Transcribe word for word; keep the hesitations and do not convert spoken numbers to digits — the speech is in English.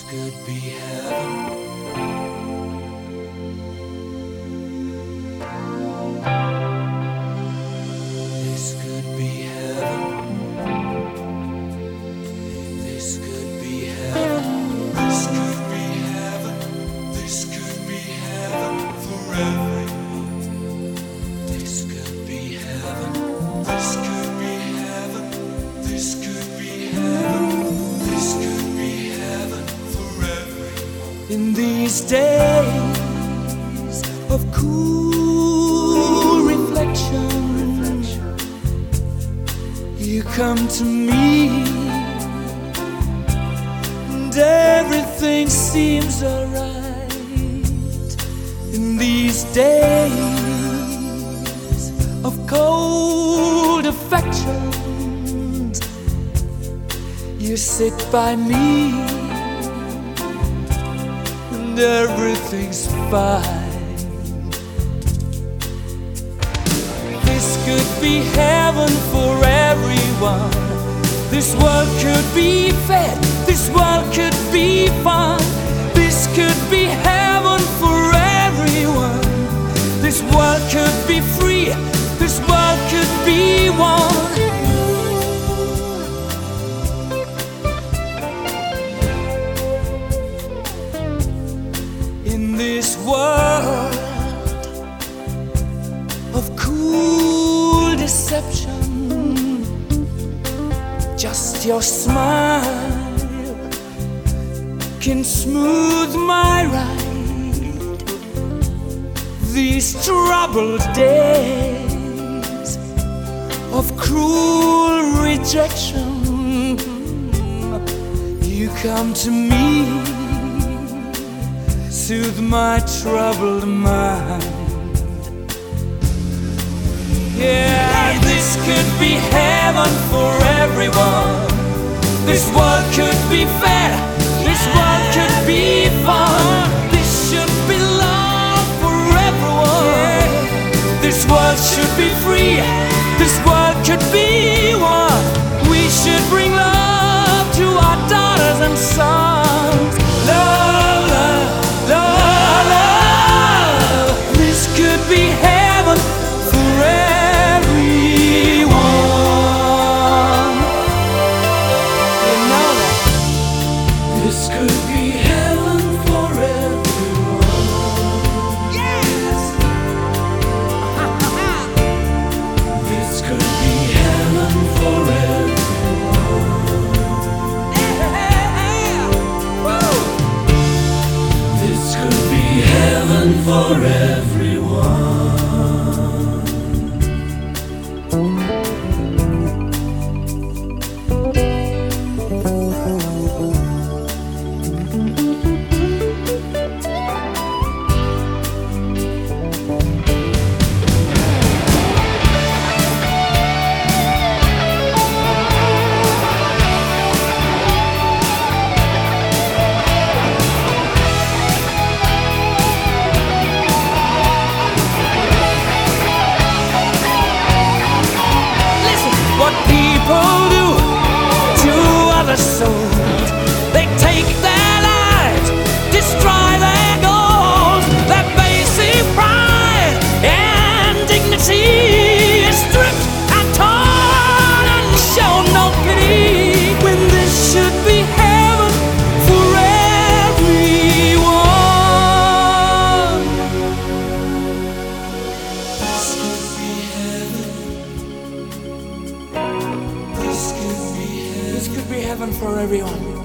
could be heaven. This could be heaven. This could be heaven. This could be heaven. This could be heaven for everyone. This could be heaven. This could be heaven. This could be heaven. This could be heaven for everyone. In these days of cool reflection, you come to me, and everything seems alright. In these days of cold affections, you sit by me, and everything's fine. This could be heaven for everyone. This world could be fed. This world could be fun. This could be heaven for everyone. This world could be free. This world could be one. In this world of cool deception, just your smile can smooth my ride. These troubled days of cruel rejection, you come to me, soothe my troubled mind. Yeah, this could be heaven for everyone. This world could be fair. This world could be fun. This should be love for everyone. This world should be free. This world could be one. We should bring love to our daughters and sons. Love, love, love, love. This could be heaven for everyone. You know that. This could be heaven for everyone. Yes. This could be heaven for everyone. Yeah. Woo. This could be heaven for everyone. What people do to other souls, they take their lives, destroy their goals. Their basic pride and dignity is stripped and torn and show no pity, when this should be heaven for everyone. This could be heaven. This could be heaven. This could be heaven for everyone.